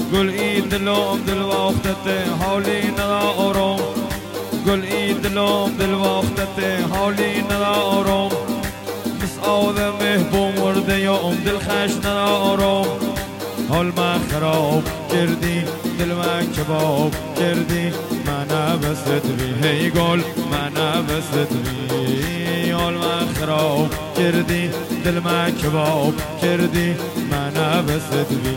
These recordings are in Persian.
گل ای دلم دل وقتت حالی ندارم گل ای دلم دل وقتت حالی ندارم مسعود محبوب مرده یا دل خش ندارم حال من خراب کردی دل من کباب کردی من بست بی هی گل من بست بی حال من خراب کردی دل من کباب کردی من بست بی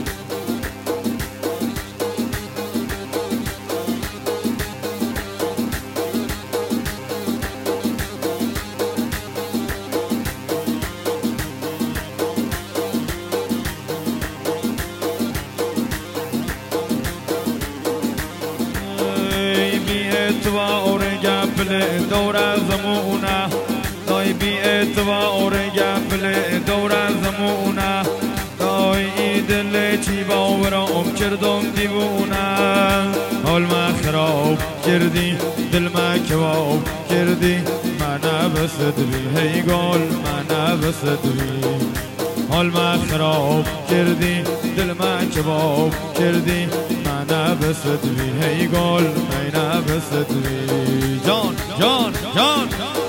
اعتبار گفل دور زمونه دای بی اعتبار گفل دور زمونه دای ای دل چی باورم کردم دیوونه حال من خراب کردی دل من کباب کردی من بست بی هی گل من بست بی حال من خراب کردی دل من کباب کردی من بست بی هی گل من بست بی جان جان جان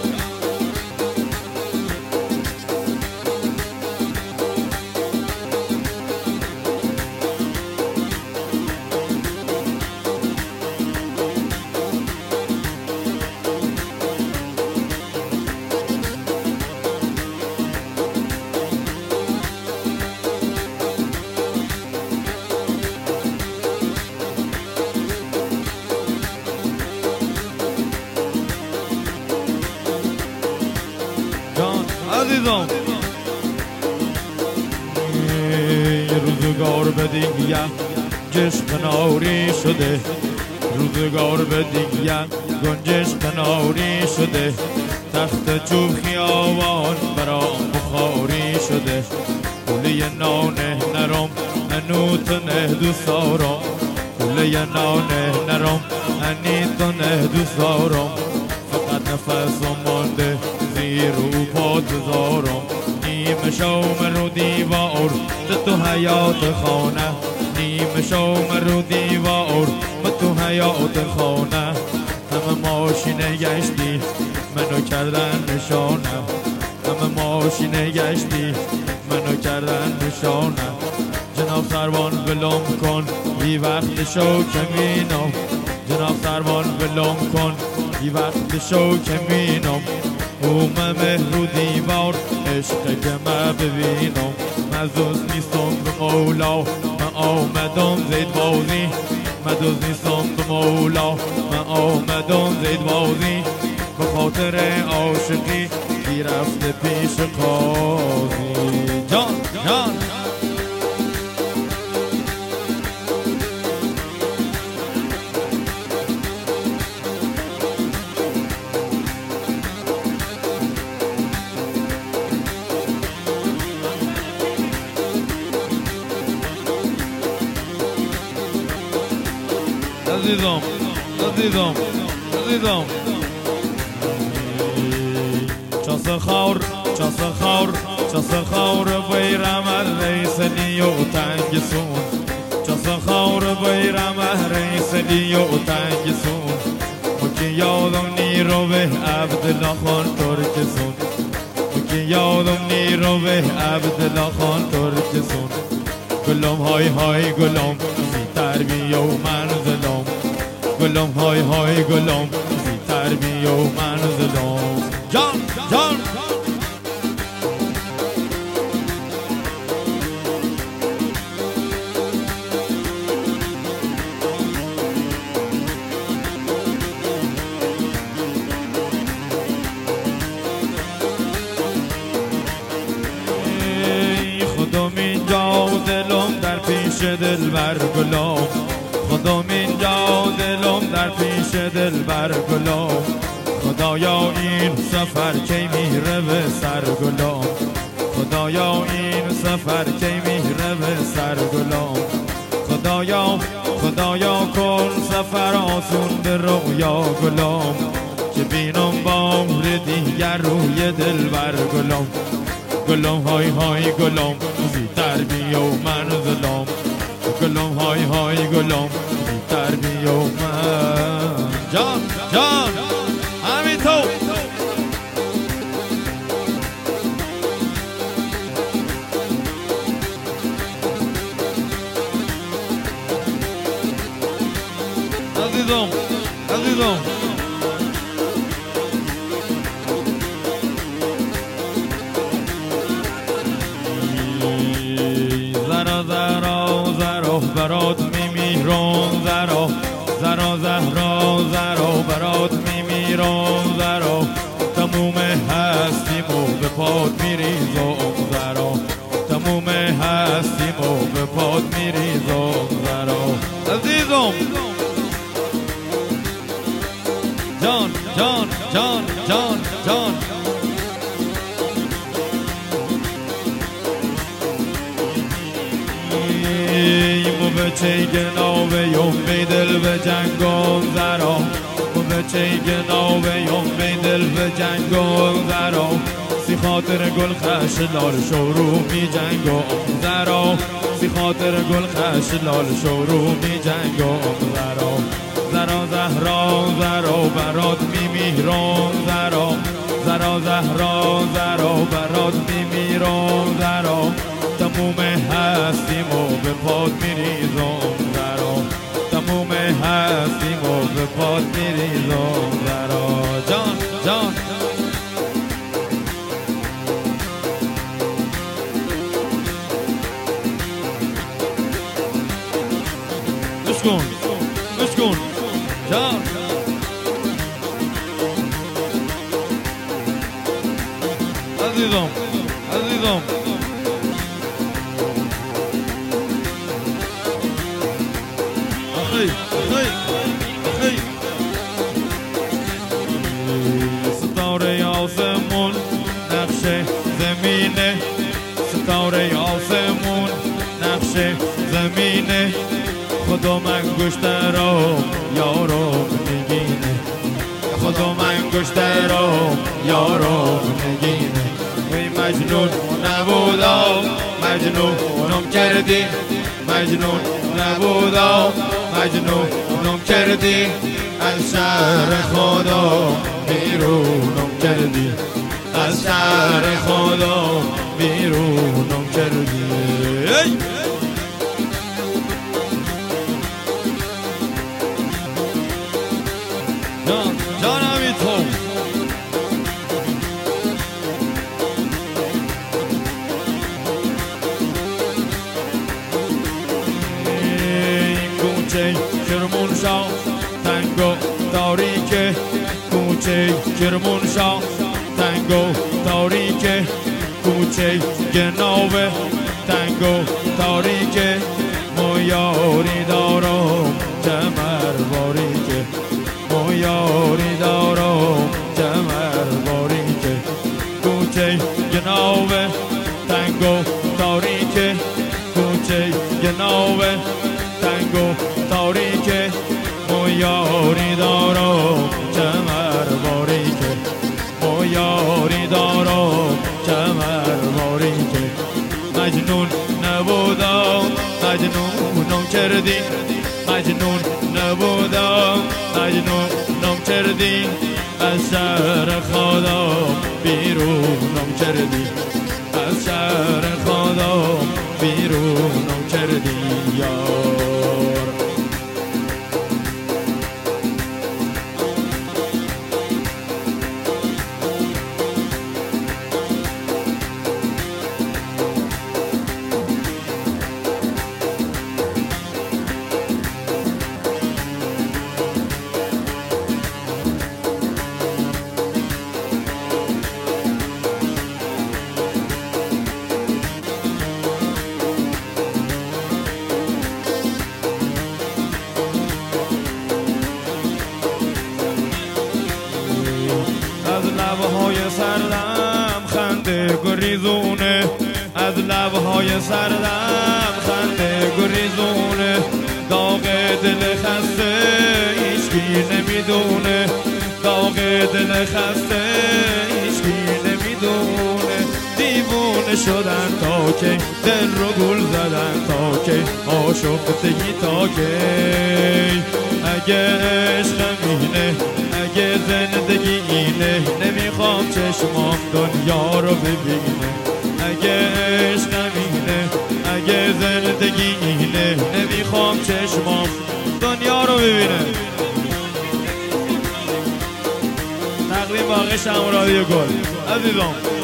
عزیزم روزگار به دیگه گنجش کناری شده روزگار به دیگه گنجش کناری شده تخت چوب خیابان برام بخاری شده کوله نانه نرم انوت نه دوست دارم کوله نانه نرم انیت نه دوست دارم فقط نفسم مانده زیر و پا بذارم نیم شوم رو دیوار تو حیات خانه نیم شوم رو دیوار تو حیات خانه همه ماشینه گشتی منو کردن نشانه همه ماشینه گشتی منو کردن نشانه جناب سروان ولم کن بی وقت شو کمینم جناب سروان ولم کن بی وقت شو کمینم اومه مهرو دیوار عشق که من ببینم مزوز نیستم به مولا من آمدم زید بازی مزوز نیستم به مولا من آمدم زید بازی به خاطر عاشقی کی رفته پیش قاضی جان جان عزیزم عزیزم عزیزم چاس خور چاس خور چاس خور بیرم رئیس لیو تنگ سون چاس خور بیرم رئیس لیو تنگ سون مکی یادم نیرو به عبدالله خان ترک سون مکی یادم نیرو به عبدالله خان ترک سون گلم های های گلم تربیه و منزلم گلم های های گلم تربیه و منزلم جان جان خودم اینجا دلم در پیش دلبر گلم خودم اینجا دلم در پیش دلبر گلم خدایا این سفر کی میره به سر گلم خدایا این سفر کی میره به سر گلم خدایا خدایا کن سفر آسون به رویا گلم که بینم بامر دیگر روی دلبر گلم گلم های های گلم زی تربیه و منزلم گلم های های گلم در بیومد جان جان همین تو عزیزم عزیزم زرا زرا زرا برات میمیرم زرا زرا زهرا زرا برات میمیرم زرا تموم هستیمو به پات میریزم زرا تموم هستیمو به پات میریزم زرا عزیزم جان جان جان جان جان مو بچه گناوه یم بی دل به جنگم زرا مو بچه گناوه یم بی دل به جنگم زرا سی خاطر گل خش لال شورو می جنگم زرا سی خاطر گل خش لال شورو می جنگم زرا زرا زهرا زرا برات میمیرم زرا زرا زهرا زرا برات میمیرم زرا تموم هستیمو به پات میریزم زرا تموم هستیمو به پات میریزم زرا جان جان اسکن اسکن جان عزیزم عزیزم اخی اخی اخی ستاره آسمون نقشه زمینه ستاره آسمون نقشه زمینه خدا من گشترم یارم نگینه خدا من گشترم یارم نگینه وی مجنون نبودم مجنونم کردی مجنون نبودم مجنونم کردی از شهر خدا بیرونم کردی از شهر خدا بیرونم کردی جان جان همی تو این کوچه کرمانشاه تنگ و تاریکه کوچه کرمانشاه تنگ و تاریکه کوچه گناوه تنگ و تاریکه ما یاری دارم جمر باریکه ما یاری دارم جمر باریکه کوچه گناوه تنگ و تاریکه کوچه گناوه تنگ و تاریکه ما یاری دارم جمر باریکه ما یاری دارم جمر باریکه مجنون نبودم مجنونم کردی مجنون نبودم مجنونم کردی از شهر خدا بیرونم کردی از شهر خدا بیرونم کردی یار لبهای سردم خنده گریزونه از لبهای سردم خنده گریزونه داغ دل خسته هیچکی نمیدونه داغ دل خسته هیچکی نمیدونه دیوونه شدن تا که دل رو گول زدن تا که آشفتگی تا که اگه عشق اینه اگه زندگی اینه نمیخوام چشمام دنیا رو ببینه اگه عشق اینه اگه زندگی اینه نمیخوام چشمام دنیا رو ببینه. تقدیم باقی شم رادیو گل عزیزان.